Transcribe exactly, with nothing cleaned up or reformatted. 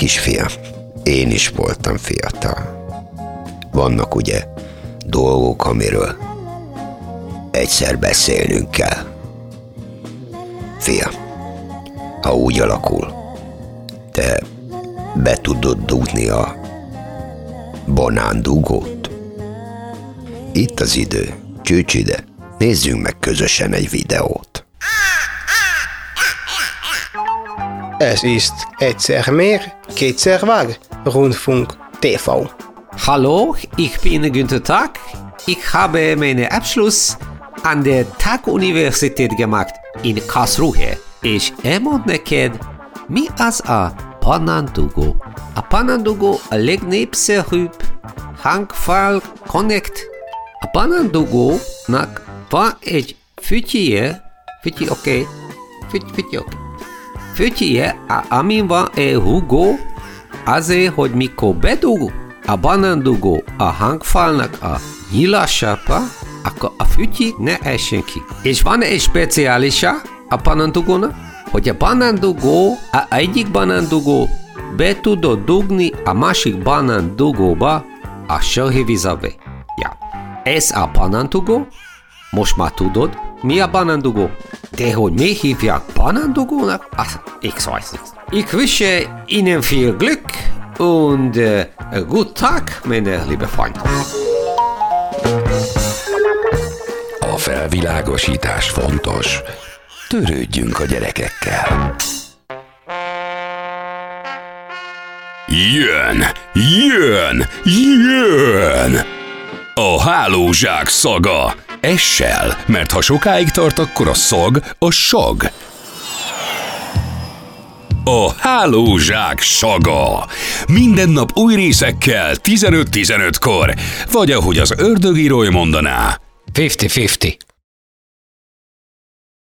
Kisfiam, én is voltam fiatal. Vannak ugye dolgok, amiről egyszer beszélnünk kell. Fiam, ha úgy alakul, te be tudod dugni a banándugót? Itt az idő, csücs ide, nézzünk meg közösen egy videót. Ez ist egyszer mehr, kétszer vár, Rundfunk té vé. Hallo, ich bin Günther Tag. Ich habe meinen Abschluss an der Tag-Universität gemacht in Karlsruhe. És elmond neked, mi az a banándugó? A banándugó a legnépszerűbb hangfal connect. A banándugónak van egy fütyje, fütyje, oké, okay. füty, füty, oké. Okay. Fütyje, amin van egy húgó, azért, hogy mikor bedug a banándugó a hangfalnak a nyilásába, akkor a fütyi ne essen ki. És van egy speciálisa a banándugónak, hogy a banándugó, a egyik banándugó be tudod dugni a másik banándugóba a sörhívizabe. Ja. Ez a banándugó, most már tudod, mi a banándugó. De hogy mi hívják banándugónak, az ich weiß nicht. Ich wünsche Ihnen viel Glück und uh, guten Tag, meine liebe Freunde. A felvilágosítás fontos. Törődjünk a gyerekekkel. Jön, jön, jön! A hálózsák szaga. Essel, mert ha sokáig tart, akkor a szag a sag. A hálózsák saga. Minden nap új részekkel tizenöt tizenötkor, vagy ahogy az ördögi Roy mondaná. fifty fifty.